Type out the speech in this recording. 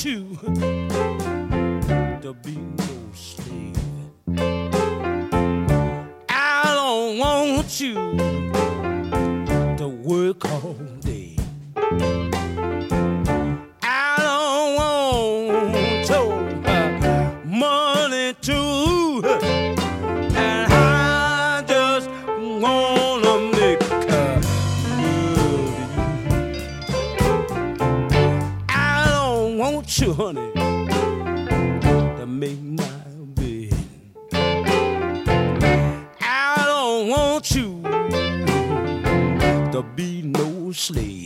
you to be no slave. I don't want you to work all day. I don't want your money too. And I just wanna make love to you. I don't want you, honey, to make my bed. I don't want you to be no slave.